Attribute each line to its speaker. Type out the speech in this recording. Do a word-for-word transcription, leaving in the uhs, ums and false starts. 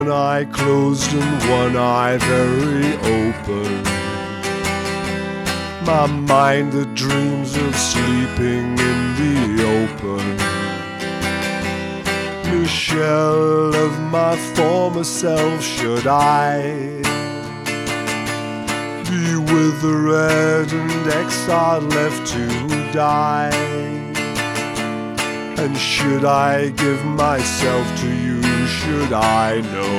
Speaker 1: One eye closed and one eye very open. My mind that dreams of sleeping in the open. Michelle of my former self, should I be with the red and exiled left to die? And should I give myself to you? Should I know